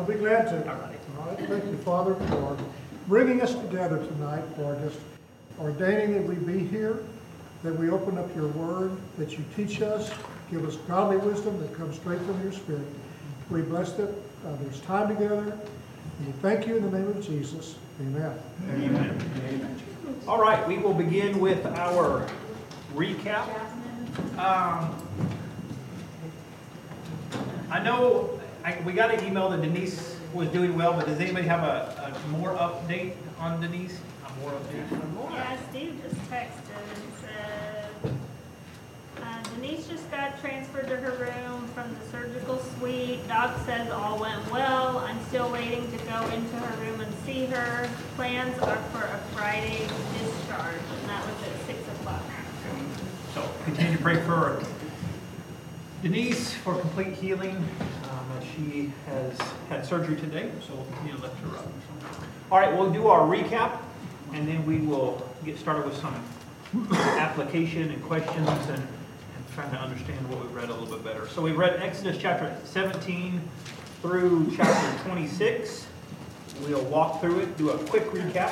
be glad to. All right. All right. Thank you, Father, for bringing us together tonight, for just ordaining that we be here, that we open up your word, that you teach us, give us godly wisdom that comes straight from your Spirit. We bless that there's time together. We thank you in the name of Jesus. Amen. Amen. Amen. All right, we will begin with our recap. I know we got an email that Denise was doing well, but does anybody have a more update on Denise? A more update? Yeah, Steve just texted and said Denise just got transferred to her room from the surgical suite. Doc says all went well. I'm still waiting to go into her room and see her. Plans are for a Friday discharge, and that was at 6 o'clock. So continue to pray for Denise for complete healing. She has had surgery today, so we'll continue to lift her up. All right, we'll do our recap, and then we will get started with some application and questions and trying to understand what we've read a little bit better. So we read Exodus chapter 17 through chapter 26. We'll walk through it, do a quick recap,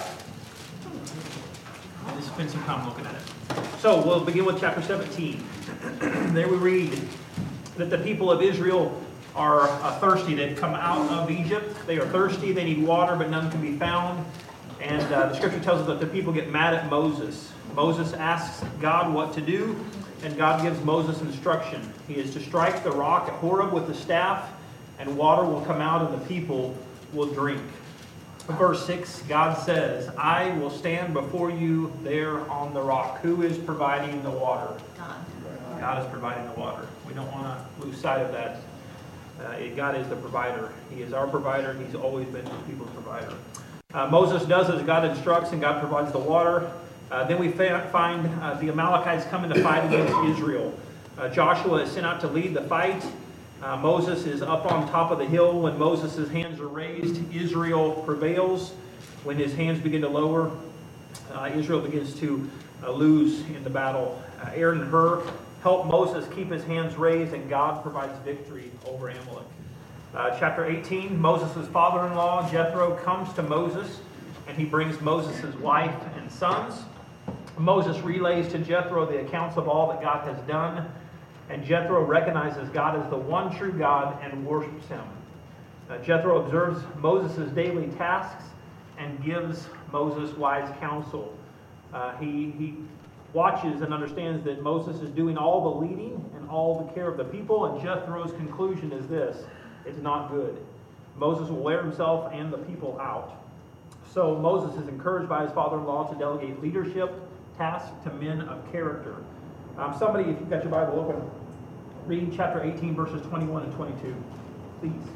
and spend some time looking at it. So we'll begin with chapter 17. There we read that the people of Israel are thirsty. They've come out of Egypt. They are thirsty. They need water, but none can be found. And the scripture tells us that the people get mad at Moses. Moses asks God what to do, and God gives Moses instruction. He is to strike the rock at Horeb with the staff, and water will come out, and the people will drink. Verse 6, God says, I will stand before you there on the rock. Who is providing the water? God is providing the water. We don't want to lose sight of that. God is the provider. He is our provider. He's always been the people's provider. Moses does as God instructs, and God provides the water. Then we find the Amalekites coming to fight against Israel. Joshua is sent out to lead the fight. Moses is up on top of the hill. When Moses' hands are raised, Israel prevails. When his hands begin to lower, Israel begins to lose in the battle. Aaron and Hur help Moses keep his hands raised, and God provides victory over Amalek. Chapter 18, Moses' father-in-law, Jethro, comes to Moses, and he brings Moses' wife and sons. Moses relays to Jethro the accounts of all that God has done, and Jethro recognizes God as the one true God and worships him. Jethro observes Moses' daily tasks and gives Moses wise counsel. He watches and understands that Moses is doing all the leading and all the care of the people, and Jethro's conclusion is this: it's not good. Moses will wear himself and the people out. So Moses is encouraged by his father-in-law to delegate leadership tasks to men of character. Somebody, if you've got your Bible open, read chapter 18, verses 21 and 22, please.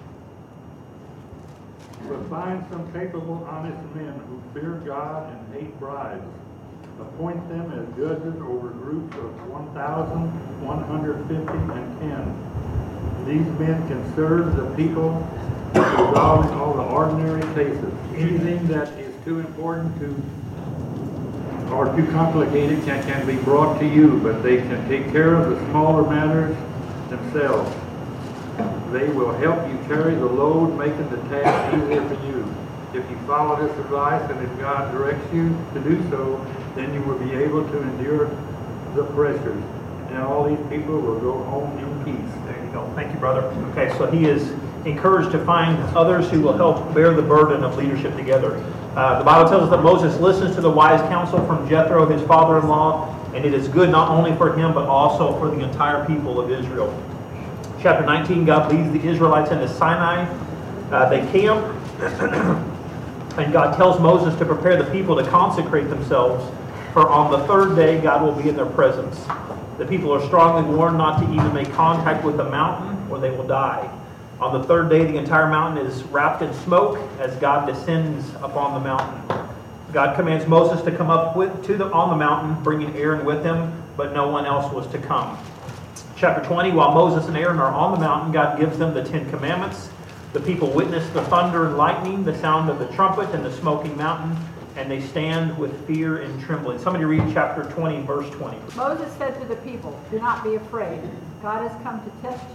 But find some capable, honest men who fear God and hate bribes. Appoint them as judges over groups of 1,150 and 10. These men can serve the people resolving all the ordinary cases. Anything that is too important or too complicated can be brought to you, but they can take care of the smaller matters themselves. They will help you carry the load, making the task easier for you. If you follow this advice, and if God directs you to do so, then you will be able to endure the pressures, and all these people will go home in peace. There you go. Thank you, brother. Okay, so he is encouraged to find others who will help bear the burden of leadership together. The Bible tells us that Moses listens to the wise counsel from Jethro, his father-in-law, and it is good not only for him, but also for the entire people of Israel. Chapter 19, God leads the Israelites into Sinai. They camp, and God tells Moses to prepare the people to consecrate themselves, for on the third day God will be in their presence. The people are strongly warned not to even make contact with the mountain, or they will die. On the third day, the entire mountain is wrapped in smoke as God descends upon the mountain. God commands Moses to come up on the mountain, bringing Aaron with him, but no one else was to come. Chapter 20, while Moses and Aaron are on the mountain, God gives them the 10 Commandments. The people witness the thunder and lightning, the sound of the trumpet, and the smoking mountain, and they stand with fear and trembling. Somebody read chapter 20, verse 20. Moses said to the people, "Do not be afraid. God has come to test you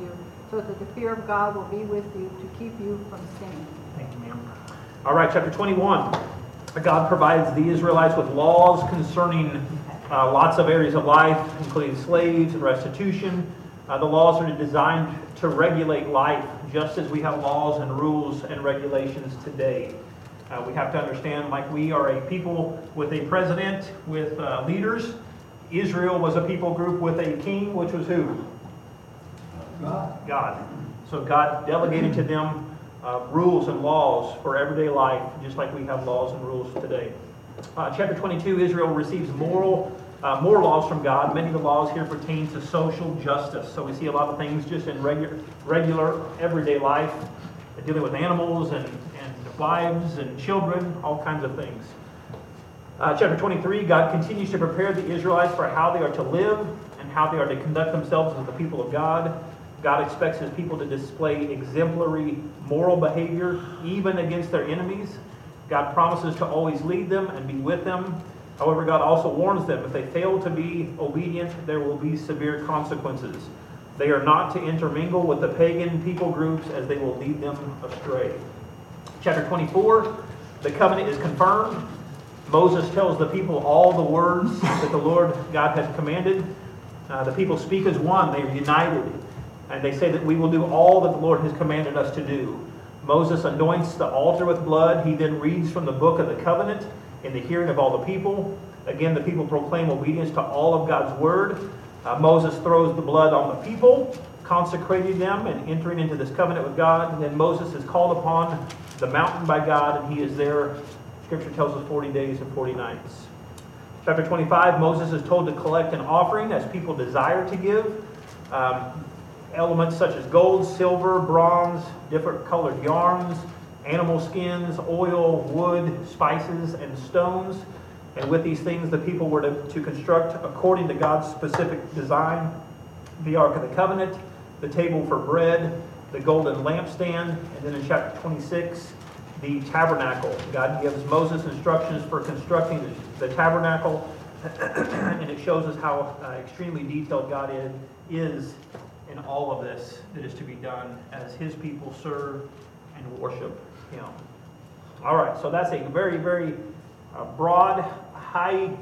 so that the fear of God will be with you to keep you from sinning. Thank you, ma'am. All right, chapter 21. God provides the Israelites with laws concerning lots of areas of life, including slaves and restitution. The laws are designed to regulate life, just as we have laws and rules and regulations today. We have to understand, like we are a people with a president, with leaders. Israel was a people group with a king, which was who? God. So God delegated to them rules and laws for everyday life, just like we have laws and rules today. Chapter 22, Israel receives more laws from God. Many of the laws here pertain to social justice. So we see a lot of things just in regular everyday life, dealing with animals and wives and children, all kinds of things. Chapter 23, God continues to prepare the Israelites for how they are to live and how they are to conduct themselves as the people of God. God expects his people to display exemplary moral behavior, even against their enemies. God promises to always lead them and be with them. However, God also warns them if they fail to be obedient, there will be severe consequences. They are not to intermingle with the pagan people groups, as they will lead them astray. Chapter 24, the covenant is confirmed. Moses tells the people all the words that the Lord God had commanded. The people speak as one. They are united. And they say that we will do all that the Lord has commanded us to do. Moses anoints the altar with blood. He then reads from the book of the covenant in the hearing of all the people. Again, the people proclaim obedience to all of God's word. Moses throws the blood on the people, consecrating them and entering into this covenant with God. And then Moses is called upon the mountain by God, and he is there. Scripture tells us 40 days and 40 nights. Chapter 25, Moses is told to collect an offering as people desire to give. Elements such as gold, silver, bronze, different colored yarns, animal skins, oil, wood, spices, and stones. And with these things, the people were to construct, according to God's specific design, the Ark of the Covenant, the table for bread, the golden lampstand, and then in chapter 26, the tabernacle. God gives Moses instructions for constructing the tabernacle, and it shows us how extremely detailed God is in all of this that is to be done as his people serve and worship him. All right, so that's a very, very broad, high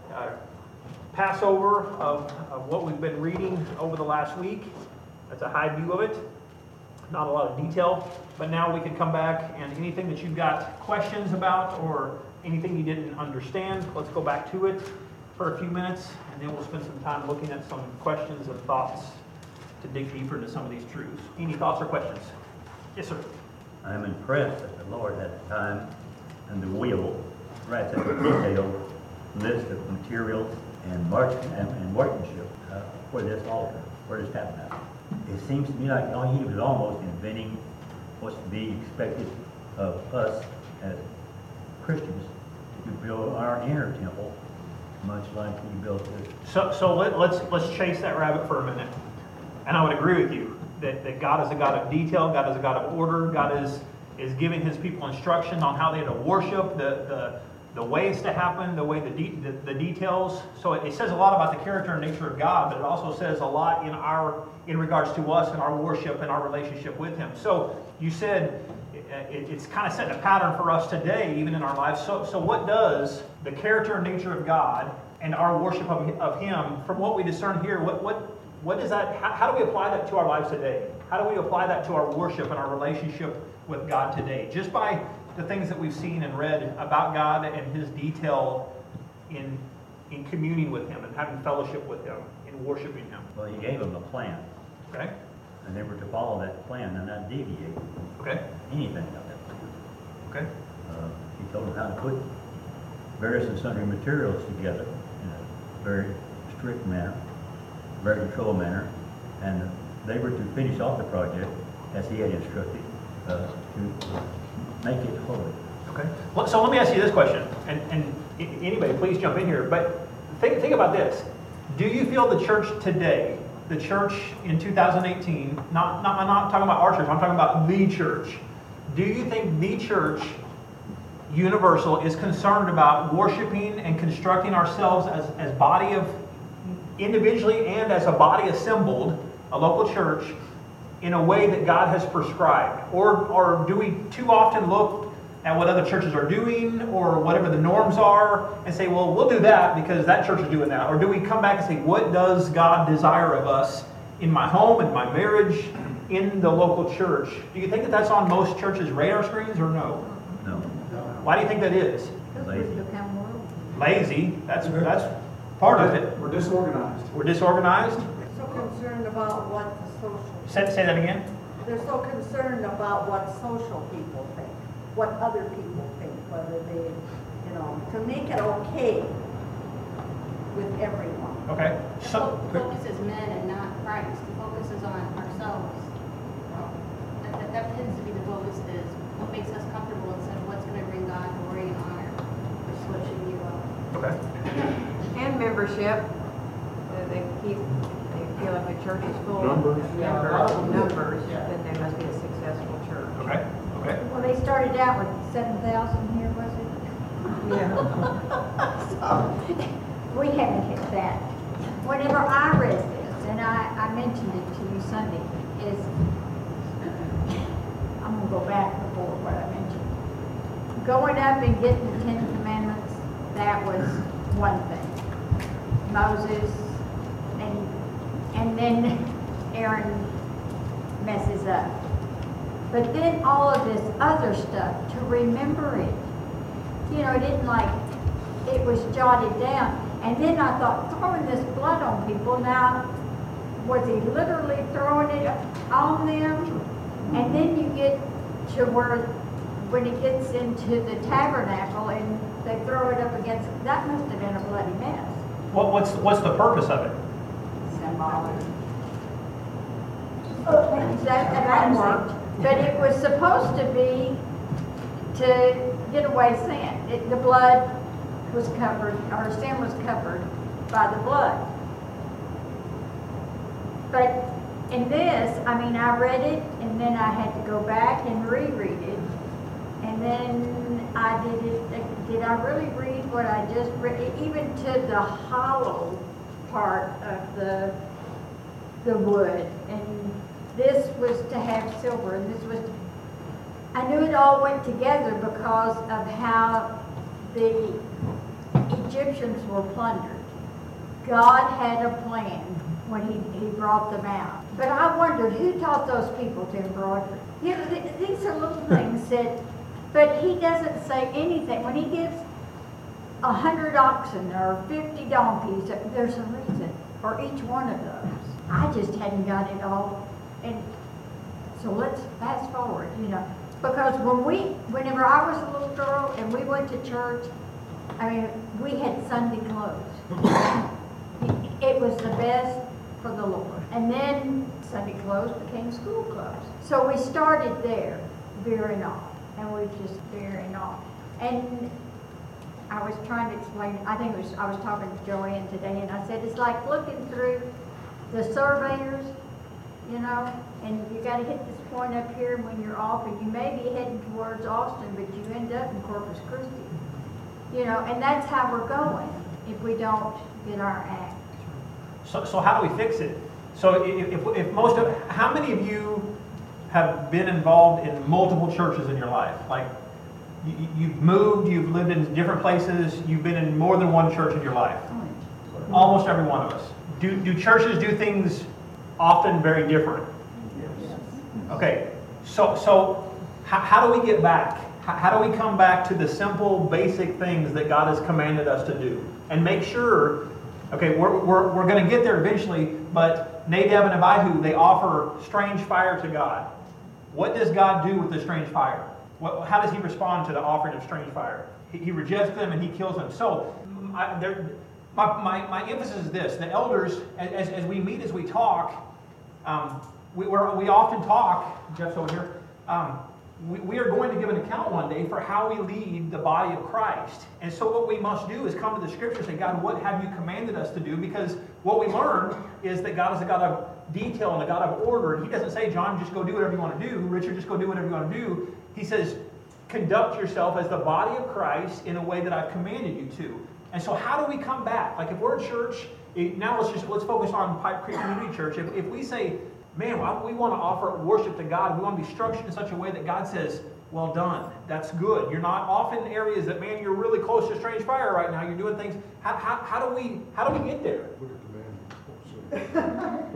Passover of what we've been reading over the last week. That's a high view of it. Not a lot of detail, but now we can come back and anything that you've got questions about or anything you didn't understand, let's go back to it for a few minutes, and then we'll spend some time looking at some questions and thoughts to dig deeper into some of these truths. Any thoughts or questions? Yes, sir. I'm impressed that the Lord had the time and the will to write such a detailed list of materials and workmanship for this altar, for this tabernacle. It seems to me like he was almost inventing what's to be expected of us as Christians to build our inner temple, much like we built this. So let's chase that rabbit for a minute. And I would agree with you that God is a God of detail, God is a God of order, God is giving his people instruction on how they are to worship, the ways to happen, the details. So it says a lot about the character and nature of God, but it also says a lot in regards to us and our worship and our relationship with him. So you said it's kind of setting a pattern for us today, even in our lives. So what does the character and nature of God and our worship of him, from what we discern here, what is that? How do we apply that to our lives today? How do we apply that to our worship and our relationship with God today? Just by the things that we've seen and read about God and his detail in communing with him and having fellowship with him and worshiping him. Well, he gave them a plan. Okay? And they were to follow that plan and not deviate Okay? anything of that plan. Okay? He told them how to put various and sundry materials together in a very strict manner, very controlled manner, and they were to finish off the project as he had instructed to make it holy. Okay. Well, so let me ask you this question, and anybody, please jump in here. But think about this: do you feel the church today, the church in 2018? I'm not talking about our church. I'm talking about the church. Do you think the church, universal, is concerned about worshiping and constructing ourselves as body of individually and as a body assembled, a local church, in a way that God has prescribed? Or do we too often look at what other churches are doing or whatever the norms are and say, well, we'll do that because that church is doing that? Or do we come back and say, what does God desire of us in my home, in my marriage, in the local church? Do you think that that's on most churches' radar screens or no? No. Why do you think that is? Because Lazy. we've become worldly. Lazy, that's part of it. We're disorganized. We're disorganized. So concerned about what the social, Say that again. they're so concerned about what social people think, what other people think, whether they, to make it okay with everyone. Okay. So, The focus is men and not Christ. The focus is on ourselves. That tends to be the focus, is what makes us comfortable instead of what's going to bring God glory and honor, which is what should be about. okay. And membership, they feel like the church is full. Numbers. of Numbers, then there must be a successful church. Okay. Okay. Well, they started out with 7,000 here, was it? We haven't hit that. Whenever I read this, and I mentioned it to you Sunday, is, I'm gonna go back before what I mentioned. Going up and getting the 10 Commandments, that was one thing. Moses, and then Aaron messes up. But then all of this other stuff, to remember it. It didn't it was jotted down. And then I thought, throwing this blood on people, now, was he literally throwing it on them? And then you get to where, when it gets into the tabernacle and they throw it up against, that must have been a bloody mess. What's the purpose of it? Symbolic. That worked. But it was supposed to be to get away sin. The blood was covered, or sin was covered by the blood. But in this, I read it, and then I had to go back and reread it. And then I did I really read what I just read? Even to the hollow part of the wood. And this was to have silver, and this was to, I knew it all went together because of how the Egyptians were plundered. God had a plan when he brought them out. But I wondered, who taught those people to embroider? These are little things that, but he doesn't say anything. When he gives 100 oxen or 50 donkeys, there's a reason for each one of those. I just hadn't got it all. And so let's fast forward, because whenever I was a little girl and we went to church, we had Sunday clothes. It was the best for the Lord. And then Sunday clothes became school clothes. So we started there, veering off, and we're just veering off. And I was trying to explain, I was talking to Joanne today, and I said, it's like looking through the surveyors, and you got to hit this point up here, and when you're off, and you may be heading towards Austin, but you end up in Corpus Christi. And that's how we're going if we don't get our act. So how do we fix it? So if how many of you have been involved in multiple churches in your life? Like you've moved, you've lived in different places, you've been in more than one church in your life. Almost every one of us. Do churches do things often very different? Yes. Okay, so how do we get back? How do we come back to the simple, basic things that God has commanded us to do? And make sure, okay, we're going to get there eventually, but Nadab and Abihu, they offer strange fire to God. What does God do with the strange fire? How does he respond to the offering of strange fire? He rejects them and he kills them. So my emphasis is this. The elders, as we meet, as we talk, we often talk, Jeff's over here, we are going to give an account one day for how we lead the body of Christ. And so what we must do is come to the Scripture and say, God, what have you commanded us to do? Because what we learn is that God is a God of detail and a God of order. And he doesn't say, John, just go do whatever you want to do. Richard, just go do whatever you want to do. He says, conduct yourself as the body of Christ in a way that I've commanded you to. And so how do we come back? Like if we're a church, now let's focus on Pipe Creek Community Church. If we say, man, we want to offer worship to God. We want to be structured in such a way that God says, well done, that's good. You're not off in areas that, man, you're really close to strange fire right now. You're doing things. How do we get there? Look at the man.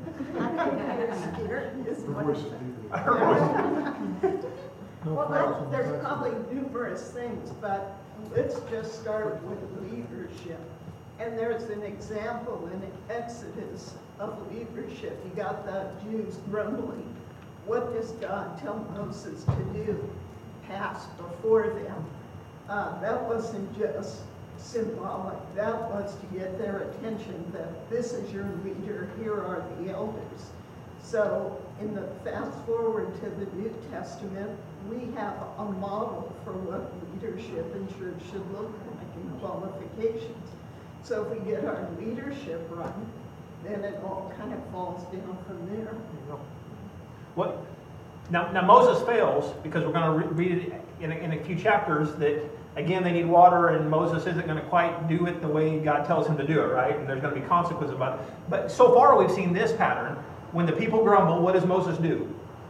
Her voice is deeper. Her voice. No Well, flaws on the there's record. probably numerous things, but let's just start with leadership. And there's an example in Exodus of leadership. You got the Jews grumbling. What does God tell Moses to do? Pass before them. That wasn't just symbolic. That was to get their attention that this is your leader, here are the elders. So in the fast forward to the New Testament, we have a model for what leadership in church should look like and qualifications. So if we get our leadership right, then it all kind of falls down from there. What? Now Moses fails because we're going to read it in a few chapters that, again, they need water and Moses isn't going to quite do it the way God tells him to do it, right? And there's going to be consequences about it. But so far we've seen this pattern. When the people grumble, what does Moses do?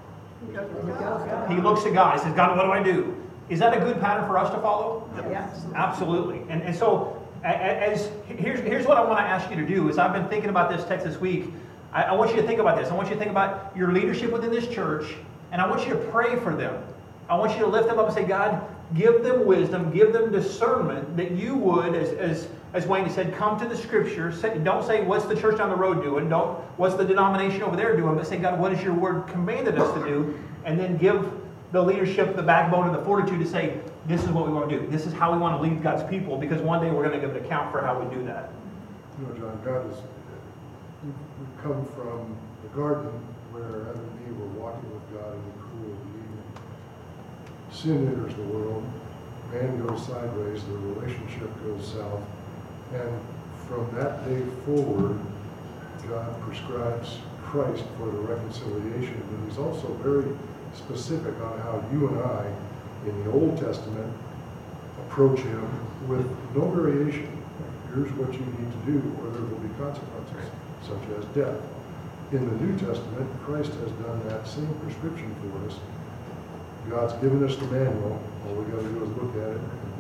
He looks to God and says, God, what do I do? Is that a good pattern for us to follow? Yes. Absolutely. And so here's what I want to ask you to do. As I've been thinking about this text this week, I want you to think about this. I want you to think about your leadership within this church, and I want you to pray for them. I want you to lift them up and say, God, give them wisdom, give them discernment, that you would, as Wayne said, come to the Scriptures. Don't say, what's the church down the road doing? Don't, what's the denomination over there doing? But say, God, what has your word commanded us to do? And then give the leadership the backbone and the fortitude to say, this is what we want to do. This is how we want to lead God's people, because one day we're going to give an account for how we do that. You know, John, God is, we've come from the garden where Adam and Eve were walking with God in the cool of the evening. Sin enters the world, man goes sideways, the relationship goes south, and from that day forward, God prescribes Christ for the reconciliation, but he's also very specific on how you and I, in the Old Testament, approach him with no variation. Here's what you need to do, or there will be consequences, such as death. In the New Testament, Christ has done that same prescription for us. God's given us the manual. All we got to do is look at it.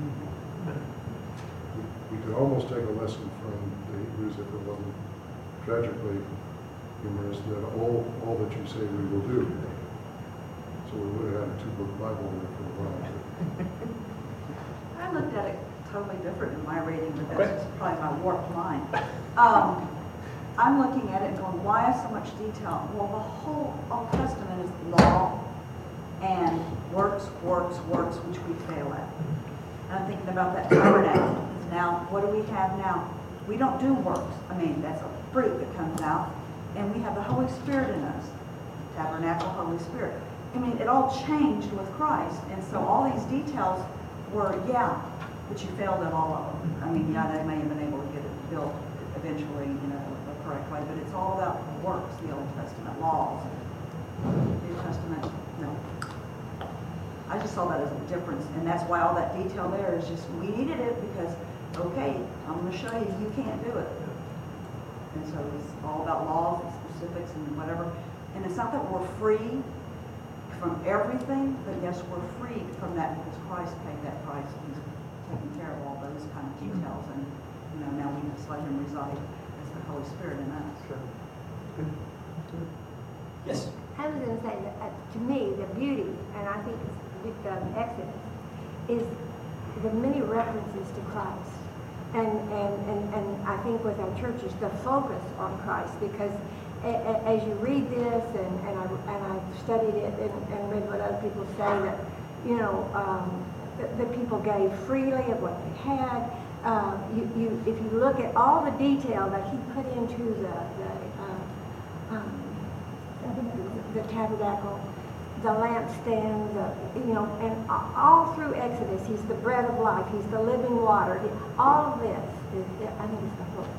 We could almost take a lesson from the Hebrews if it wasn't tragically humorous that all that you say we will do. So we would have had a 2-book Bible there for a while. I looked at it totally different in my reading, but that's probably my warped mind. I'm looking at it and going, why so much detail? Well, the whole Old Testament is law and works, which we fail at. And I'm thinking about that tabernacle. Now, what do we have now? We don't do works. I mean, that's a fruit that comes out. And we have the Holy Spirit in us. Tabernacle, Holy Spirit. I mean, it all changed with Christ. And so all these details were, but you failed at all of them. I mean, they may have been able to get it built eventually, the correct way, but it's all about works, the Old Testament laws. New Testament, no. I just saw that as a difference, and that's why all that detail there is just, we needed it because, okay, I'm going to show you, you can't do it. And so it's all about laws and specifics and whatever. And it's not that we're free from everything, but yes, we're free from that because Christ paid that price. He's taking care of all those kind of details, and now we just let him reside as the Holy Spirit in us. Sure. Yes. I was going to say that to me, the beauty, and I think with Exodus, is the many references to Christ. And I think with our churches, the focus on Christ, because as you read this, and I've studied it and read what other people say, that, the people gave freely of what they had. If you look at all the detail that he put into the tabernacle, the lampstand, and all through Exodus, he's the bread of life, he's the living water. All this is, I think, is the focus.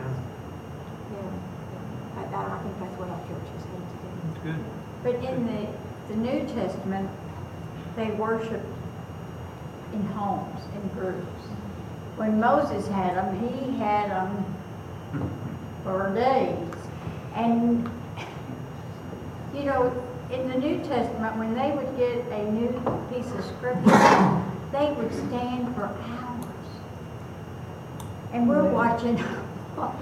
I think that's what our churches need to do. Good. But in the New Testament, they worship in homes, in groups. When Moses had them, he had them for days. And You know, in the New Testament, when they would get a new piece of scripture, they would stand for hours. And we're watching for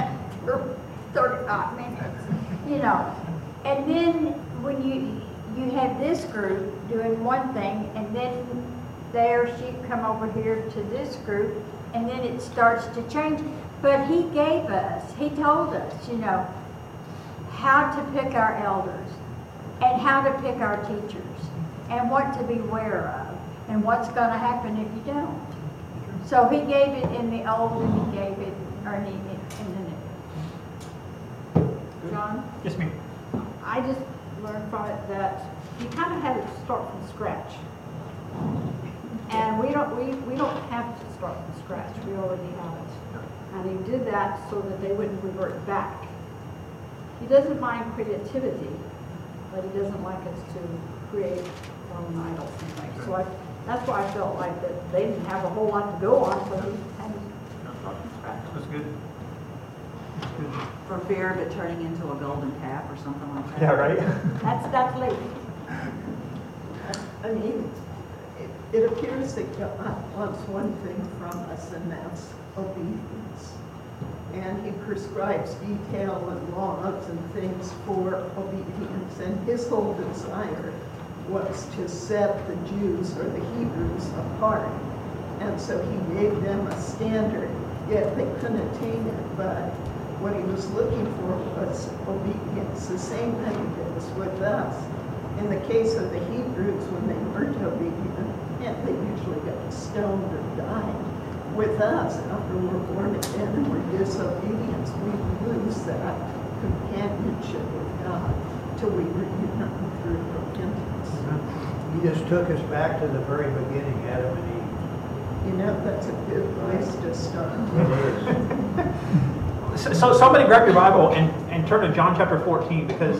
35 minutes, you know. And then when you have this group doing one thing, and then their sheep come over here to this group, and then it starts to change. But he told us, you know, how to pick our elders, and how to pick our teachers, and what to beware of, and what's going to happen if you don't. So he gave it in the old, and he gave it in the new. John? Yes, ma'am. I just learned from it that you kind of had to start from scratch. And we don't have to start from scratch. We already have it. And he did that so that they wouldn't revert back. He doesn't mind creativity, but he doesn't like us to create our own idols and things. So that's why I felt like that they didn't have a whole lot to go on, so he had to start from scratch. That's good. For fear of it turning into a golden calf or something like that. Yeah, right? That's late. I mean, it appears that God wants one thing from us, and that's obedience. And he prescribes detail and laws and things for obedience. And his whole desire was to set the Jews or the Hebrews apart. And so he gave them a standard, yet they couldn't attain it. But what he was looking for was obedience, the same thing it is with us. In the case of the Hebrews, when they weren't obedient, and they usually got stoned or died. With us, after we're born again and we're disobedient, we lose that companionship with God till we reunite through repentance. He just took us back to the very beginning, Adam and Eve. You know, that's a good place to start. So somebody grab your Bible and turn to John chapter 14, because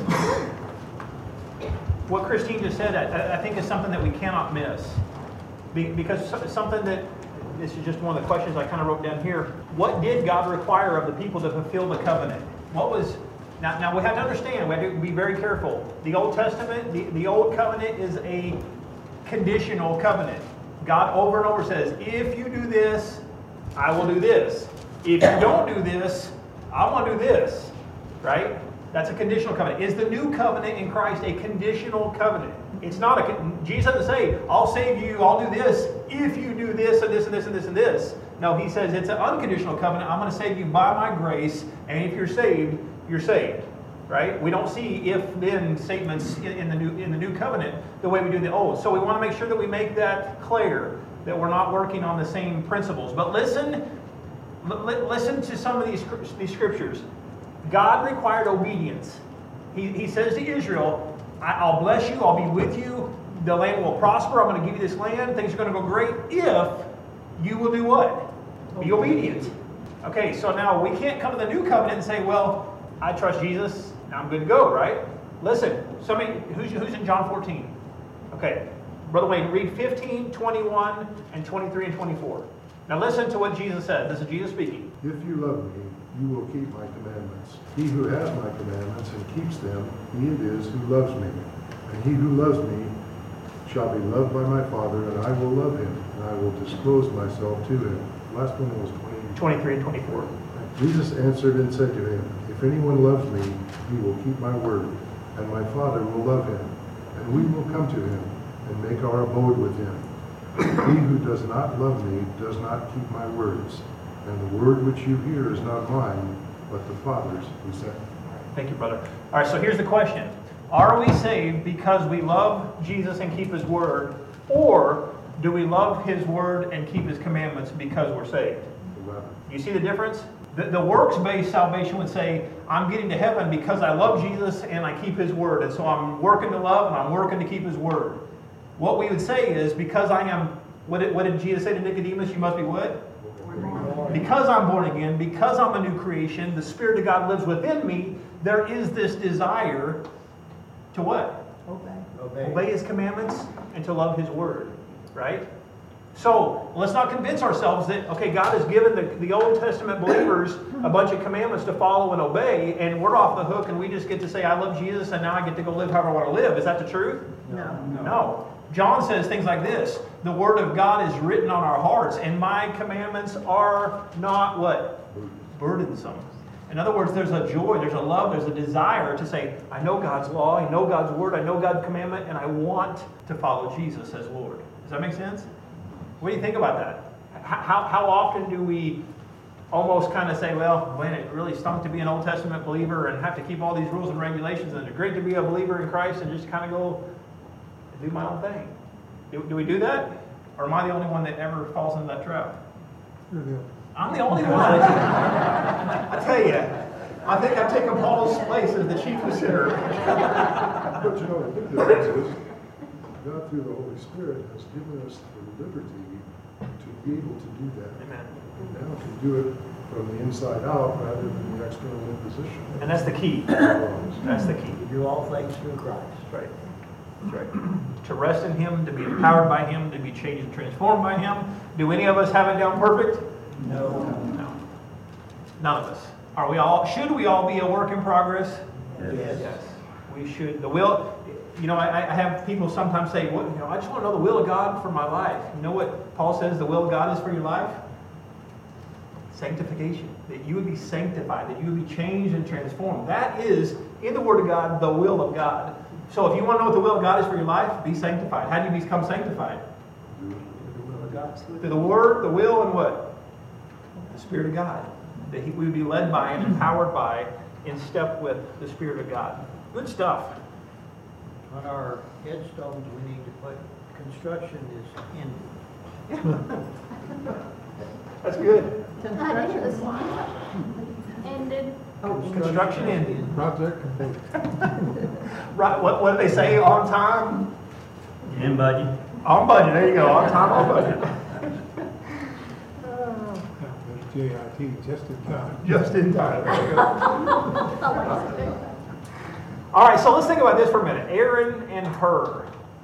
what Christine just said, I think is something that we cannot miss. Because something that, this is just one of the questions I kind of wrote down here. What did God require of the people to fulfill the covenant? What was, now we have to understand, we have to be very careful. The Old Testament, the Old Covenant is a conditional covenant. God over and over says, if you do this, I will do this. If you don't do this, I want to do this, right? That's a conditional covenant. Is the new covenant in Christ a conditional covenant? It's not Jesus doesn't say, I'll save you, I'll do this, if you do this and this and this and this and this. No, he says it's an unconditional covenant. I'm going to save you by my grace, and if you're saved, you're saved. Right? We don't see if-then statements in the new covenant the way we do the old. So we want to make sure that we make that clear, that we're not working on the same principles. But listen to some of these scriptures. God required obedience. He says to Israel, I'll bless you, I'll be with you, the land will prosper, I'm going to give you this land, things are going to go great if you will do what? Be obedient. Okay, so now we can't come to the new covenant and say, well, I trust Jesus, now I'm good to go, right? Listen, who's in John 14? Okay, Brother Wayne, read 15, 21, and 23 and 24. Now listen to what Jesus said. This is Jesus speaking. If you love me, you will keep my commandments. He who has my commandments and keeps them, he it is who loves me. And he who loves me shall be loved by my Father, and I will love him, and I will disclose myself to him. Last one was 23 and 24. Jesus answered and said to him, if anyone loves me, he will keep my word, and my Father will love him, and we will come to him and make our abode with him. He who does not love me does not keep my words, and the word which you hear is not mine, but the Father's who sent me. Thank you, brother. All right, so here's the question. Are we saved because we love Jesus and keep his word, or do we love his word and keep his commandments because we're saved? You see the difference? The works-based salvation would say, I'm getting to heaven because I love Jesus and I keep his word, and so I'm working to love and I'm working to keep his word. What we would say is, because I am, what did Jesus say to Nicodemus? You must be what? Because I'm born again, because I'm a new creation, the Spirit of God lives within me, there is this desire to what? Obey his commandments and to love his word, right? So let's not convince ourselves that, okay, God has given the Old Testament believers a bunch of commandments to follow and obey, and we're off the hook and we just get to say, I love Jesus, and now I get to go live however I want to live. Is that the truth? No. John says things like this: the Word of God is written on our hearts, and my commandments are not what? Burdensome. In other words, there's a joy, there's a love, there's a desire to say, I know God's law, I know God's Word, I know God's commandment, and I want to follow Jesus as Lord. Does that make sense? What do you think about that? How often do we almost kind of say, well, man, it really stunk to be an Old Testament believer and have to keep all these rules and regulations, and it's great to be a believer in Christ and just kind of go do my own thing. Do we do that? Or am I the only one that ever falls into that trap? I'm the only one. I tell you, I think I've taken Paul's place as the chief sinner. But you know, the good news is, God through the Holy Spirit has given us the liberty to be able to do that. Amen. And now to do it from the inside out rather than the external imposition. And that's the key. That's the key. To do all things through Christ. That's right. That's right. To rest in Him, to be empowered by Him, to be changed and transformed by Him. Do any of us have it down perfect? No. No. None of us. Are we all? Should we all be a work in progress? Yes. Yes. We should. The will. You know, I have people sometimes say, "What? You know, I just want to know the will of God for my life." You know what Paul says the will of God is for your life? Sanctification. That you would be sanctified. That you would be changed and transformed. That is, in the Word of God, the will of God. So if you want to know what the will of God is for your life, be sanctified. How do you become sanctified? Through the Word, the will, and what? The Spirit of God. That we would be led by and empowered by, in step with the Spirit of God. Good stuff. On our headstones, we need to put construction is ended. That's good. Ended. Construction ended. Project complete. Right. What do they say? On time? In budget. On budget. There you go. On time, on budget. That's JIT, just in time. Just in time. There you go. All right, so let's think about this for a minute. Aaron and Hur.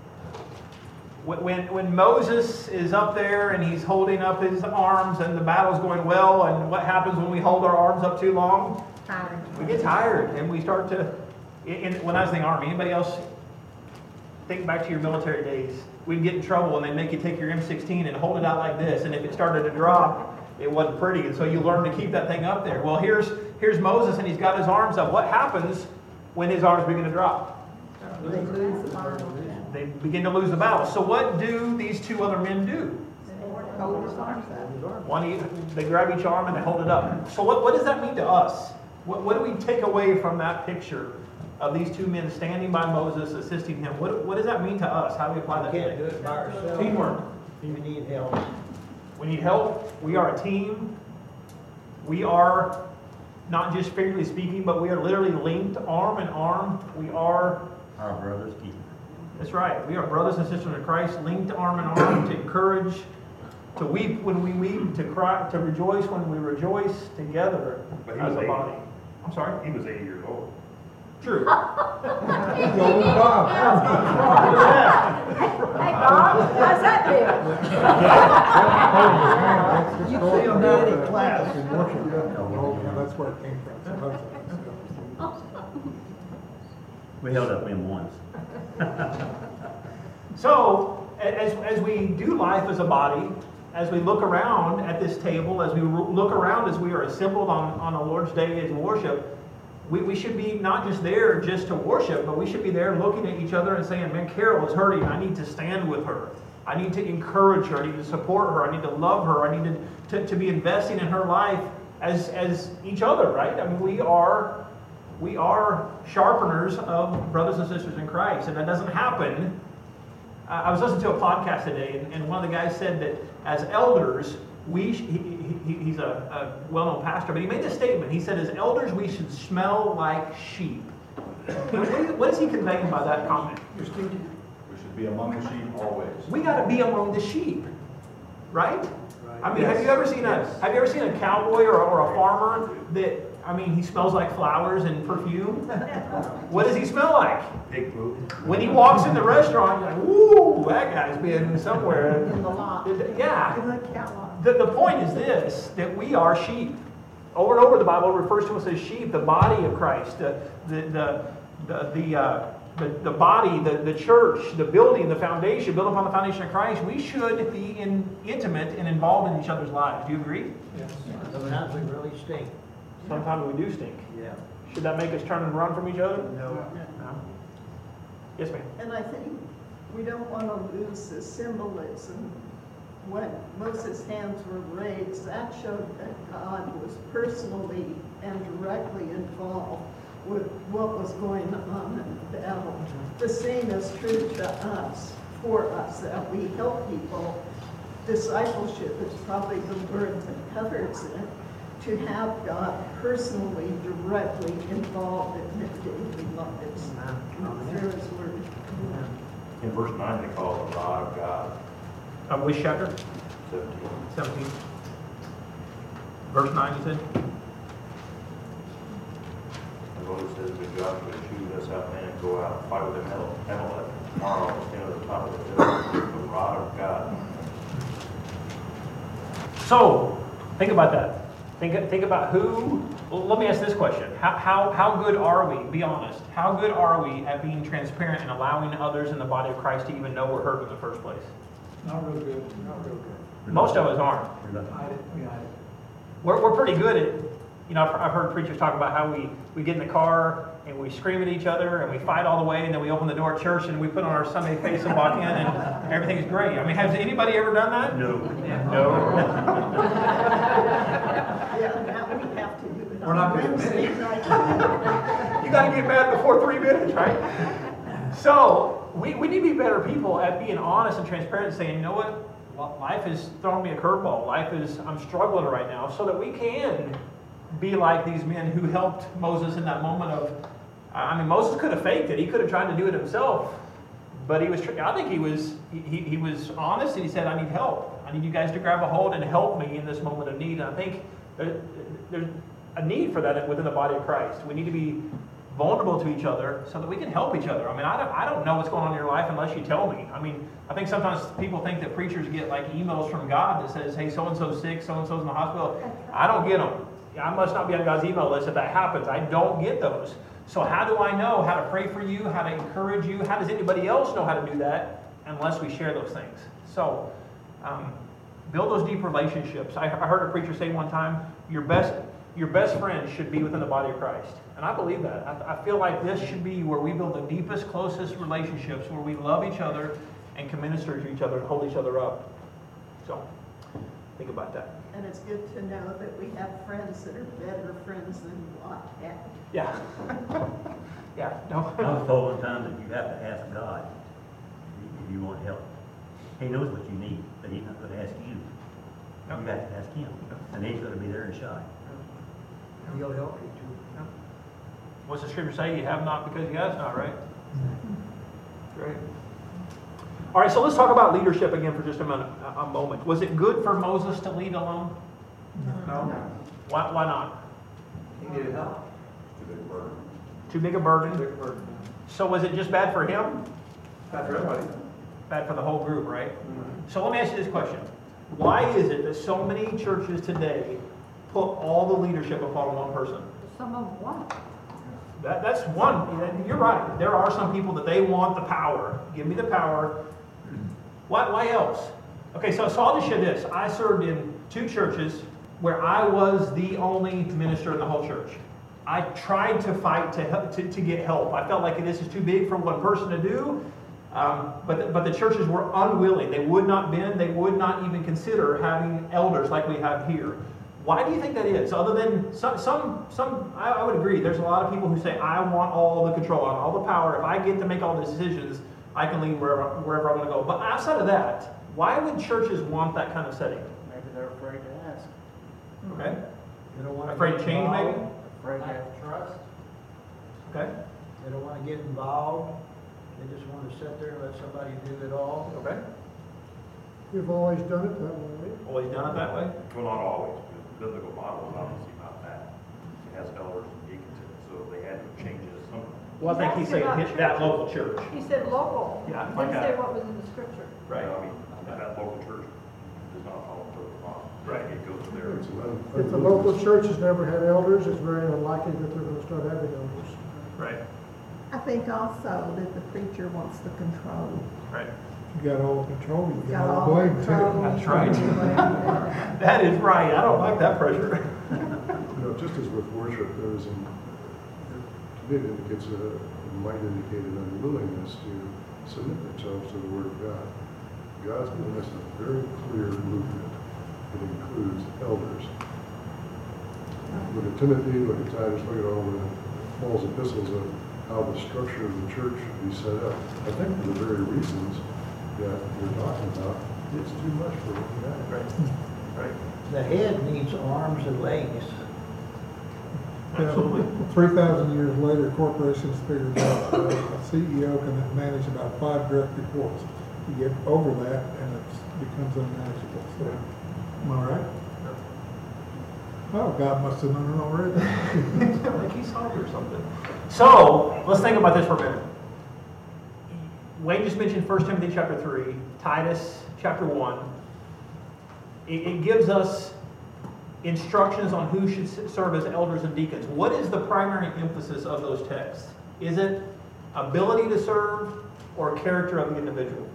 When Moses is up there and he's holding up his arms and the battle's going well, and what happens when we hold our arms up too long? Tired. We get tired and we start to, when I was in the Army, anybody else think back to your military days? We'd get in trouble and they'd make you take your M16 and hold it out like this, and if it started to drop, it wasn't pretty, and so you learn to keep that thing up there. Well, here's Moses and he's got his arms up. What happens when his arms begin to drop? They lose the battle. They begin to lose the battle. So what do these two other men do? Hold his arms out. They grab each arm and they hold it up. So what does that mean to us? What do we take away from that picture of these two men standing by Moses, assisting him? What does that mean to us? How do we apply that We can't today? do it by ourselves. Teamwork. We need help. We need help. We are a team. We are not just figuratively speaking, but we are literally linked arm in arm. We are Our brother's keeper. That's right. We are brothers and sisters in Christ, linked arm in arm to encourage, to weep when we weep, to cry, to rejoice when we rejoice together But he as was a body. I'm sorry? He was 80 years old. True. Go with Bob. Hey, Bob, how's that feel? You feel good in class. In worship, yeah, that's where it came from. We held up him once. So, as we do life as a body, as we look around at this table, as we look around as we are assembled on a Lord's Day in worship, we should be not just there just to worship, but we should be there looking at each other and saying, man, Carol is hurting. I need to stand with her. I need to encourage her. I need to support her. I need to love her. I need to be investing in her life as each other, right? I mean, we are sharpeners of brothers and sisters in Christ, and that doesn't happen. I was listening to a podcast today, and one of the guys said that as elders, he's a well-known pastor, but he made this statement. He said, as elders, we should smell like sheep. What is he conveying by that comment? We should be among the sheep always. We got to be among the sheep, right? I mean, have you ever seen a cowboy or a farmer that I mean, he smells like flowers and perfume. What does he smell like? Pig poop. When he walks in the restaurant, you're like, woo, that guy's been somewhere. In the lot. Yeah. In the cow lot. The point is this, that we are sheep. Over and over the Bible refers to us as sheep, the body of Christ, the body, the church, the building, the foundation, built upon the foundation of Christ. We should be intimate and involved in each other's lives. Do you agree? Yes. Sometimes we really stink. Sometimes we do stink. Yeah. Should that make us turn and run from each other? No. No. Yes, ma'am. And I think we don't want to lose the symbolism. When Moses' hands were raised, that showed that God was personally and directly involved with what was going on in the battle. The same is true to us, for us, that we help people. Discipleship is probably the word that covers it, to have God personally, directly involved in their daily lives through His Word. In verse 9, they call it the rod of God. Which chapter? 17. 17. Verse 9, you said? The Lord says to Joshua, choose us out men and go out and fight with Amalek. Tomorrow, stand at the top of the hill, the rod of God. So, think about that. Think about who. Well, let me ask this question: How good are we? Be honest. How good are we at being transparent and allowing others in the body of Christ to even know we're hurt in the first place? Not real good. Not real good. Most of us aren't. Hide it. We hide it. We're pretty good at. You know, I've heard preachers talk about how we get in the car and we scream at each other and we fight all the way, and then we open the door at church and we put on our Sunday face and walk in and everything's great. I mean, has anybody ever done that? No. No. Yeah, now we have to do it We're not on good at Wednesday it. night. You got to get mad before 3 minutes, right? So we need to be better people at being honest and transparent and saying, you know what? Life is throwing me a curveball. I'm struggling right now, so that we can be like these men who helped Moses in that moment of, I mean, Moses could have faked it. He could have tried to do it himself, but I think he was honest, and he said, I need help. I need you guys to grab a hold and help me in this moment of need. And I think there's a need for that within the body of Christ. We need to be vulnerable to each other so that we can help each other. I mean, I don't know what's going on in your life unless you tell me. I mean, I think sometimes people think that preachers get like emails from God that says, hey, so-and-so's sick, so-and-so's in the hospital. I don't get them. I must not be on God's email list if that happens. I don't get those. So how do I know how to pray for you, how to encourage you? How does anybody else know how to do that unless we share those things? So build those deep relationships. I heard a preacher say one time, your best friend should be within the body of Christ. And I believe that. I feel like this should be where we build the deepest, closest relationships, where we love each other and can minister to each other and hold each other up. So think about that. And it's good to know that we have friends that are better friends than Lot had. Yeah. Yeah. No. I was told one time that you have to ask God if you want help. He knows what you need, but He's not going to ask you. You have to ask Him, and He's going to be there and shine. He'll help you too. What's the scripture say? You have not because you ask not, right? Great. All right, so let's talk about leadership again for just a moment. Was it good for Moses to lead alone? No. Why not? He needed help. Too big a burden? Big burden. So was it just bad for him? Bad for everybody. Bad for the whole group, right? So let me ask you this question. Why is it that so many churches today put all the leadership upon one person? Some of what? That's one. You're right. There are some people that they want the power. Give me the power. Why else? Okay, so I'll just share this. I served in 2 churches where I was the only minister in the whole church. I tried to fight to get help. I felt like this is too big for one person to do. But the churches were unwilling. They would not bend. They would not even consider having elders like we have here. Why do you think that is? Other than I would agree. There's a lot of people who say, I want all the control, I want all the power. If I get to make all the decisions, I can lead wherever I want to go. But outside of that, why would churches want that kind of setting? Maybe they're afraid to ask. Okay. They don't want to Afraid get to change, involved. maybe? Afraid to have trust. Okay. They don't want to get involved. They just want to sit there and let somebody do it all. Okay. We've always done it that way. Always done it that way? Well, not always. The biblical model is obviously not that. has elders and deacons in it, so they had to change it some. Well, I think he's saying hit that local church. He said local. Yeah, He like didn't that. say what was in the scripture. Right. I mean, that local church does not follow protocol. Right. It goes there. If the local church has never had elders, it's very unlikely that they're going to start having elders. Right. I think also that the preacher wants the control. Right. You got all the control, you Got all the control. That's right. That is right. I don't like that pressure. You know, just as with worship, there's to me, it indicates might indicate an unwillingness to submit themselves to the Word of God. God's given us a very clear blueprint. It includes elders. Look at Timothy, look at Titus, look at all the Paul's epistles of how the structure of the church should be set up. I think for the very reasons that we're talking about, it's too much for the united. Right. Right. The head needs arms and legs. Absolutely. 3,000 years later, corporations figured out a CEO can manage about 5 direct reports. You get over that, and it becomes unmanageable. So, am I right? Oh, God must have known it already. Like he saw it or something. So, let's think about this for a minute. Wayne just mentioned 1 Timothy chapter 3, Titus chapter 1. It gives us instructions on who should serve as elders and deacons. What is the primary emphasis of those texts? Is it ability to serve or character of the individual?